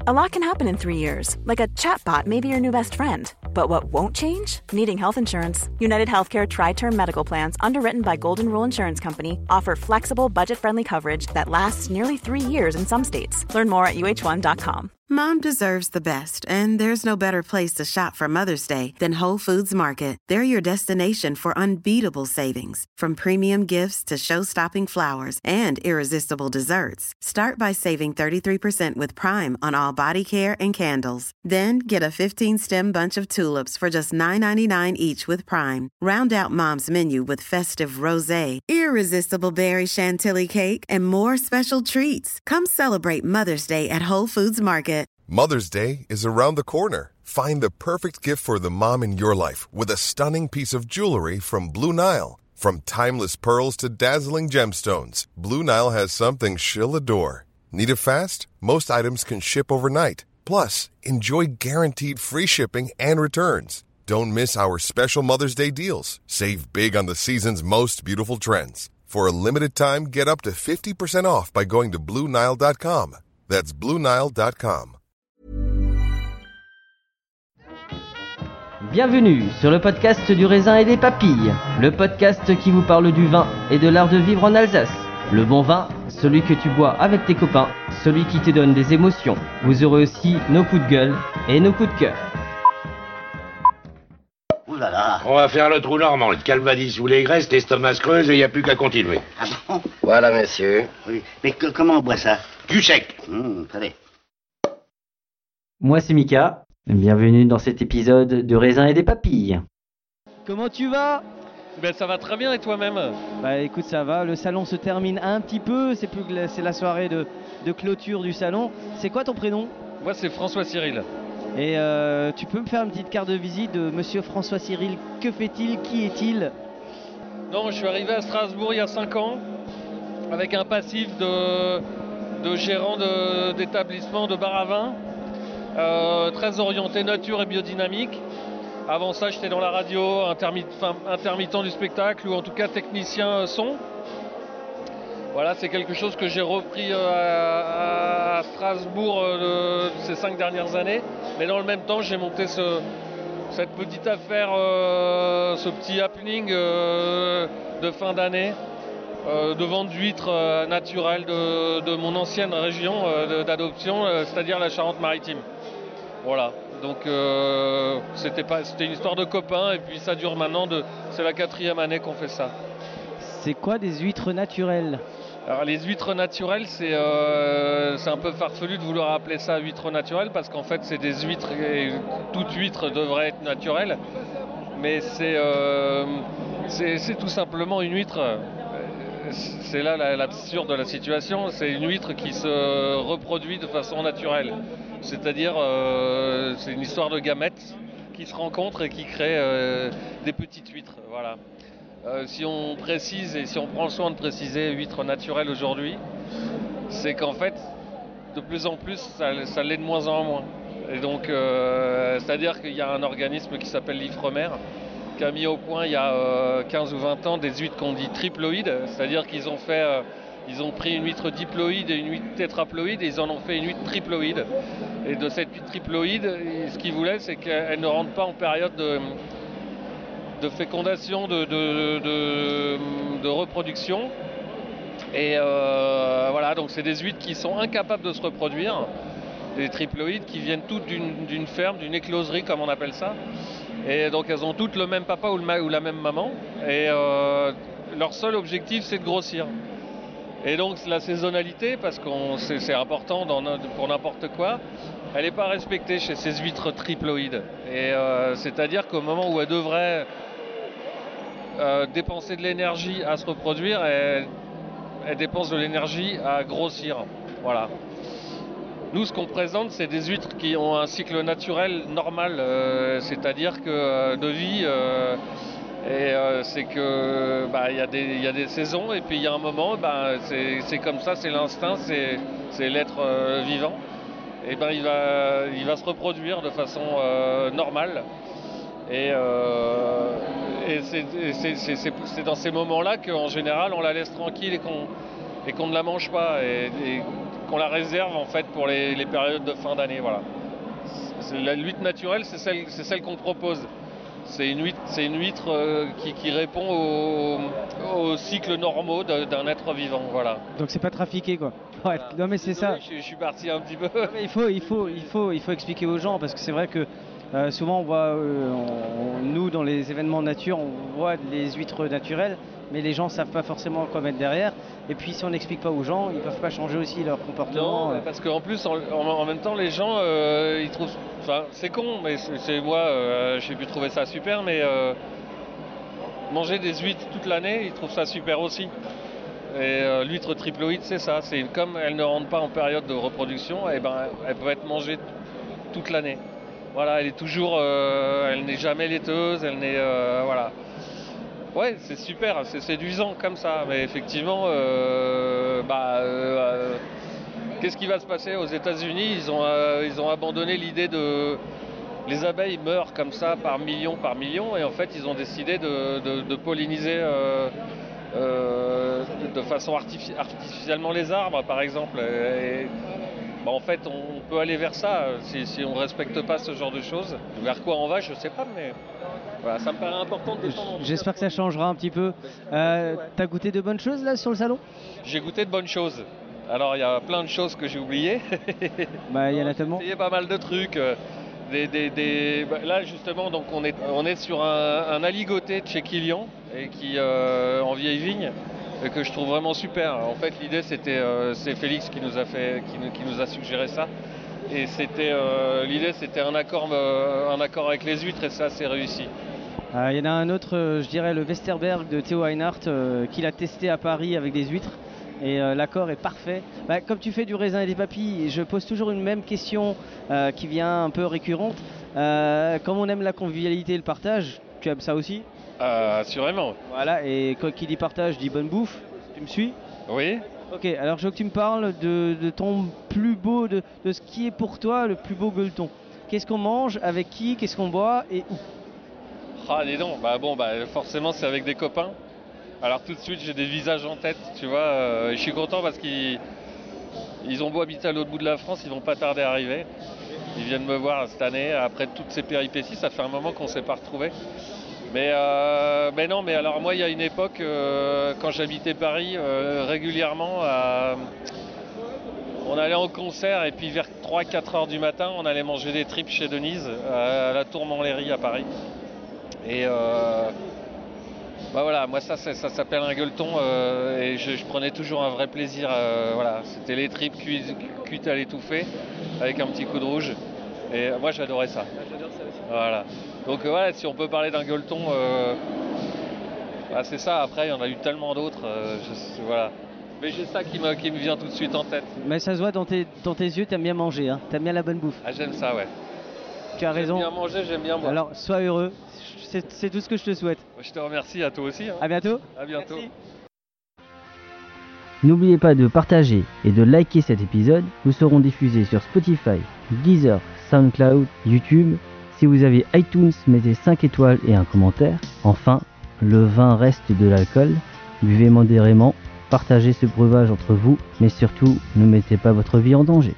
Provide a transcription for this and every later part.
A lot can happen in 3 years, like a chatbot may be your new best friend. But what won't change? Needing health insurance. United Healthcare Tri-Term Medical Plans, underwritten by Golden Rule Insurance Company, offer flexible, budget-friendly coverage that lasts nearly 3 years in some states. Learn more at uh1.com. Mom deserves the best, and there's no better place to shop for Mother's Day than Whole Foods Market. They're your destination for unbeatable savings, from premium gifts to show-stopping flowers and irresistible desserts. Start by saving 33% with Prime on all body care and candles. Then get a 15-stem bunch of tulips for just $9.99 each with Prime. Round out Mom's menu with festive rosé, irresistible berry chantilly cake, and more special treats. Come celebrate Mother's Day at Whole Foods Market. Mother's Day is around the corner. Find the perfect gift for the mom in your life with a stunning piece of jewelry from Blue Nile. From timeless pearls to dazzling gemstones, Blue Nile has something she'll adore. Need it fast? Most items can ship overnight. Plus, enjoy guaranteed free shipping and returns. Don't miss our special Mother's Day deals. Save big on the season's most beautiful trends. For a limited time, get up to 50% off by going to BlueNile.com. That's BlueNile.com. Bienvenue sur le podcast du raisin et des papilles, le podcast qui vous parle du vin et de l'art de vivre en Alsace. Le bon vin, celui que tu bois avec tes copains, celui qui te donne des émotions. Vous aurez aussi nos coups de gueule et nos coups de cœur. Ouh là là. On va faire le trou normand, le calvadis ou les graisses, l'estomac se creuse et il n'y a plus qu'à continuer. Ah bon? Voilà, monsieur. Oui. Mais comment on boit ça? Du sec. Allez. Moi c'est Mika, bienvenue dans cet épisode de raisin et des papilles. Comment tu vas? Ben ça va très bien et toi-même? Bah écoute, ça va, le salon se termine un petit peu, c'est la soirée de clôture du salon. C'est quoi ton prénom? Moi c'est François Cyril. Et tu peux me faire une petite carte de visite de monsieur François Cyril? Que fait-il? Qui est-il? Non, je suis arrivé à Strasbourg il y a 5 ans avec un passif de gérant d'établissement de bar à vin, très orienté nature et biodynamique. Avant ça, j'étais dans la radio, intermittent du spectacle ou en tout cas technicien son. Voilà, c'est quelque chose que j'ai repris à Strasbourg ces 5 dernières années. Mais dans le même temps, j'ai monté cette petite affaire, ce petit happening de fin d'année, de vente d'huîtres naturelles de mon ancienne région d'adoption, c'est-à-dire la Charente-Maritime. Voilà, donc c'était une histoire de copains et puis ça dure maintenant, c'est la 4e année qu'on fait ça. C'est quoi des huîtres naturelles? Alors les huîtres naturelles, c'est un peu farfelu de vouloir appeler ça huîtres naturelles parce qu'en fait c'est des huîtres et toute huître devrait être naturelle, mais c'est tout simplement une huître. C'est là l'absurde de la situation, c'est une huître qui se reproduit de façon naturelle. C'est-à-dire, c'est une histoire de gamètes qui se rencontrent et qui créent des petites huîtres. Voilà. Si on précise et si on prend le soin de préciser huître naturelle aujourd'hui, c'est qu'en fait, de plus en plus, ça l'est de moins en moins. Et donc, c'est-à-dire qu'il y a un organisme qui s'appelle l'Ifremer, qui a mis au point il y a 15 ou 20 ans des huîtres qu'on dit triploïdes, c'est-à-dire qu'ils ont pris une huître diploïde et une huître tétraploïde et ils en ont fait une huître triploïde. Et de cette huître triploïde, ce qu'ils voulaient, c'est qu'elle ne rentre pas en période de fécondation, de reproduction. Et voilà, donc c'est des huîtres qui sont incapables de se reproduire, des triploïdes qui viennent toutes d'une ferme, d'une écloserie comme on appelle ça. Et donc elles ont toutes le même papa ou la même maman. Et leur seul objectif, c'est de grossir. Et donc la saisonnalité, parce que c'est important pour n'importe quoi, elle n'est pas respectée chez ces huîtres triploïdes. Et c'est-à-dire qu'au moment où elles devraient dépenser de l'énergie à se reproduire, elles dépensent de l'énergie à grossir. Voilà. Nous, ce qu'on présente, c'est des huîtres qui ont un cycle naturel normal, c'est-à-dire que de vie, c'est que y a des saisons et puis il y a un moment, c'est comme ça, c'est l'instinct, c'est l'être vivant. Et il va se reproduire de façon normale. Et c'est dans ces moments-là qu'en général, on la laisse tranquille et qu'on ne la mange pas. Et qu'on la réserve en fait pour les périodes de fin d'année. Voilà. L'huître naturelle, c'est celle qu'on propose. C'est une huître qui répond aux cycles normaux d'un être vivant. Voilà. Donc c'est pas trafiqué quoi. Ouais, non mais c'est ça. Je suis parti un petit peu. Il faut expliquer aux gens parce que c'est vrai que souvent on voit, nous dans les événements nature, on voit les huîtres naturelles, mais les gens savent pas forcément quoi mettre derrière. Et puis si on n'explique pas aux gens, ils peuvent pas changer aussi leur comportement. Non, parce qu'en plus, en même temps, les gens, ils trouvent, enfin, c'est con, mais c'est moi, j'ai pu trouver ça super, mais manger des huîtres toute l'année, ils trouvent ça super aussi. Et l'huître triploïde, c'est ça, c'est comme elle ne rentre pas en période de reproduction, et ben, elle peut être mangée toute l'année. Voilà, elle est toujours, elle n'est jamais laiteuse, elle n'est, voilà. Ouais, c'est super, c'est séduisant comme ça, mais effectivement, qu'est-ce qui va se passer aux États-Unis ? Ils ont abandonné l'idée de les abeilles meurent comme ça par millions, et en fait ils ont décidé de polliniser de façon artificiellement les arbres, par exemple. En fait, on peut aller vers ça si on ne respecte pas ce genre de choses. Vers quoi on va, je ne sais pas, mais voilà, ça me paraît important de défendre. J'espère que ça changera un petit peu. T'as goûté de bonnes choses là sur le salon ? J'ai goûté de bonnes choses. Alors, il y a plein de choses que j'ai oubliées. Il y en a tellement. J'ai essayé pas mal de trucs. Là, justement, donc on est sur un aligoté de chez Kilian, et qui en vieille vigne, et que je trouve vraiment super. En fait, l'idée, c'est Félix qui nous a suggéré ça. Et l'idée, c'était un accord avec les huîtres, et ça, c'est réussi. Il y en a un autre, je dirais le Westerberg de Théo Einhardt, qu'il a testé à Paris avec des huîtres. Et l'accord est parfait. Comme tu fais du raisin et des papilles, je pose toujours une même question qui vient un peu récurrente. Comme on aime la convivialité et le partage, tu aimes ça aussi ? Assurément. Voilà, et qui dit partage dit bonne bouffe. Tu me suis ? Oui. Ok, alors je veux que tu me parles de ton plus beau, de ce qui est pour toi le plus beau gueuleton. Qu'est-ce qu'on mange, avec qui, qu'est-ce qu'on boit et où ? Dis donc, forcément c'est avec des copains. Alors tout de suite j'ai des visages en tête, tu vois, je suis content parce qu'ils ont beau habiter à l'autre bout de la France, ils vont pas tarder à arriver. Ils viennent me voir cette année, après toutes ces péripéties, ça fait un moment qu'on ne s'est pas retrouvés. Mais alors moi il y a une époque, quand j'habitais Paris, régulièrement, on allait en concert et puis vers 3-4 heures du matin, on allait manger des tripes chez Denise, à la Tour Montlhéry à Paris. Et voilà, moi ça s'appelle un gueuleton, et je prenais toujours un vrai plaisir. Voilà, c'était les tripes cuites à l'étouffée avec un petit coup de rouge. Et moi j'adorais ça. J'adore ça aussi. Voilà. Donc voilà, si on peut parler d'un gueuleton, c'est ça. Après il y en a eu tellement d'autres. Voilà. Mais j'ai ça qui me vient tout de suite en tête. Mais ça se voit dans tes yeux, t'aimes bien manger, hein. T'aimes bien la bonne bouffe. Ah, j'aime ça, ouais. Tu as raison. J'aime bien manger, j'aime bien boire. Alors sois heureux, c'est tout ce que je te souhaite. Je te remercie, à toi aussi. Hein. À bientôt. À bientôt. Merci. N'oubliez pas de partager et de liker cet épisode. Nous serons diffusés sur Spotify, Deezer, SoundCloud, YouTube. Si vous avez iTunes, mettez 5 étoiles et un commentaire. Enfin, le vin reste de l'alcool. Buvez modérément, partagez ce breuvage entre vous, mais surtout, ne mettez pas votre vie en danger.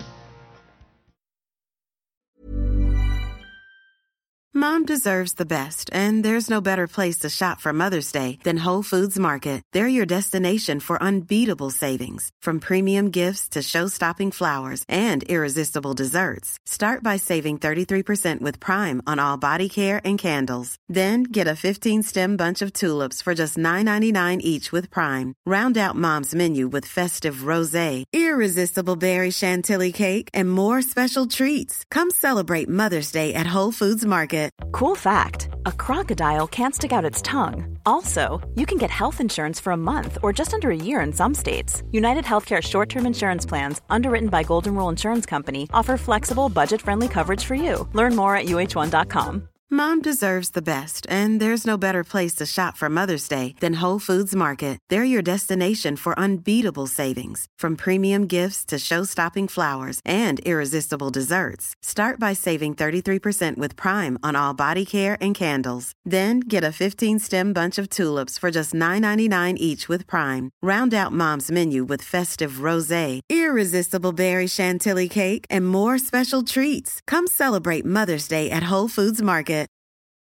Mom deserves the best, and there's no better place to shop for Mother's Day than Whole Foods Market. They're your destination for unbeatable savings, from premium gifts to show-stopping flowers and irresistible desserts. Start by saving 33% with Prime on all body care and candles. Then get a 15-stem bunch of tulips for just $9.99 each with Prime. Round out Mom's menu with festive rosé, irresistible berry chantilly cake, and more special treats. Come celebrate Mother's Day at Whole Foods Market. Cool fact, a crocodile can't stick out its tongue. Also, you can get health insurance for a month or just under a year in some states. United Healthcare short-term insurance plans, underwritten by Golden Rule Insurance Company, offer flexible, budget-friendly coverage for you. Learn more at uh1.com. Mom deserves the best, and there's no better place to shop for Mother's Day than Whole Foods Market. They're your destination for unbeatable savings, from premium gifts to show-stopping flowers and irresistible desserts. Start by saving 33% with Prime on all body care and candles. Then get a 15-stem bunch of tulips for just $9.99 each with Prime. Round out Mom's menu with festive rosé, irresistible berry chantilly cake, and more special treats. Come celebrate Mother's Day at Whole Foods Market.